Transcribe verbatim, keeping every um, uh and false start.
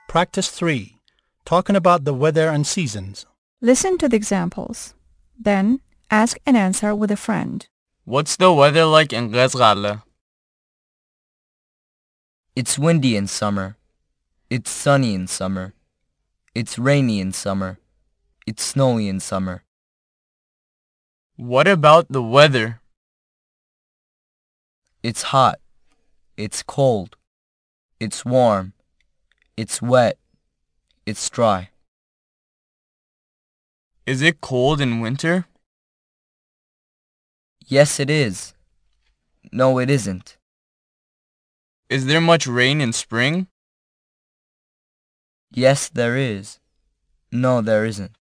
Practice three. Talking about the weather and seasons. Listen to the examples. Then, ask and answer with a friend. What's the weather like in Ghazghale? It's windy in summer. It's sunny in summer. It's rainy in summer. It's snowy in summer. What about the weather? It's hot. It's cold. It's warm. It's wet. It's dry. Is it cold in winter? Yes, it is. No, it isn't. Is there much rain in spring? Yes, there is. No, there isn't.